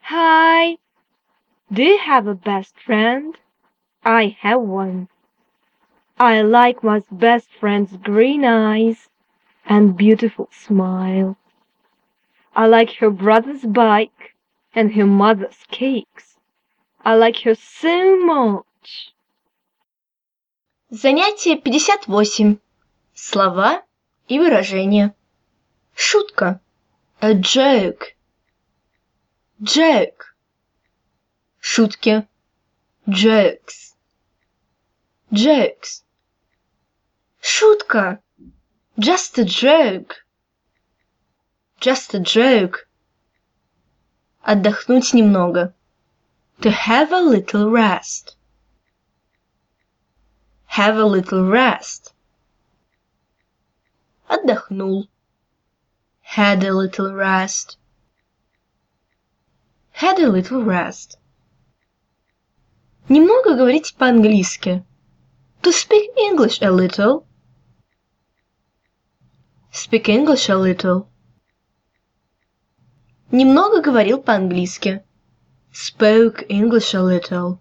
Hi, do you have a best friend? I have one. I like my best friend's green eyes and beautiful smile. I like her brother's bike and her mother's cakes. I like her so much. Занятие 58. Слова и выражения. Шутка. A joke. Joke. Шутки. Jokes. Jokes. Шутка. Just a joke. Just a joke. Отдохнуть немного. To have a little rest. Have a little rest. Отдохнул. Had a little rest. Had a little rest. Немного говорить по-английски. To speak English a little. Speak English a little. Немного говорил по-английски. Spoke English a little.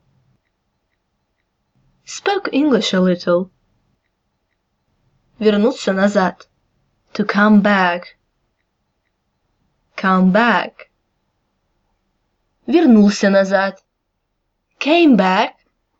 Spoke English a little. Вернуться назад. To come back. Come back. Вернулся назад. Came back.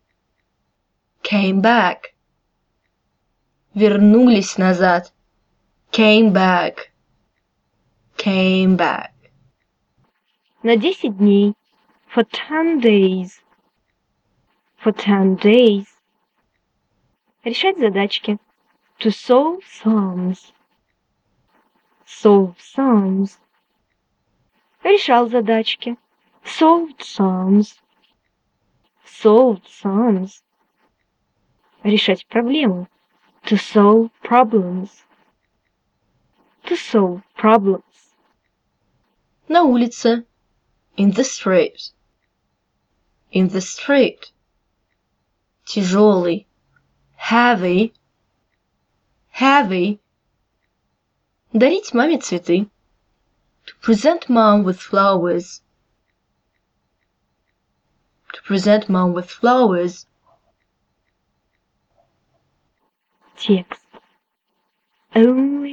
Came back. Вернулись назад. Came back. Came back. На 10 дней. For 10 days. For 10 days. Решать задачки. To solve sums. Solve sums. Решал задачки. Solved sums. Solved sums. Решать проблемы. To solve problems. To solve problems. На улице. In the street. In the street. Тяжелый. Heavy. Heavy. Дарить маме цветы. To present mom with flowers. To present mom with flowers. Текст. Only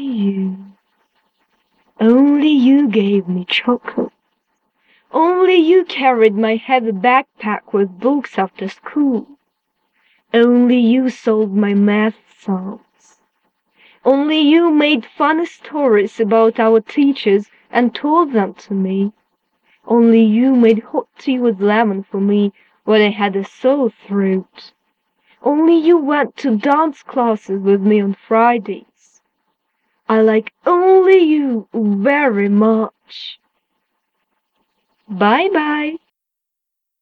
you gave me chocolate. Only you carried my heavy backpack with books after school. Only you solved my math sums. Only you made funny stories about our teachers and told them to me. Only you made hot tea with lemon for me when I had a sore throat. Only you went to dance classes with me on Fridays. I like only you very much. Bye-bye.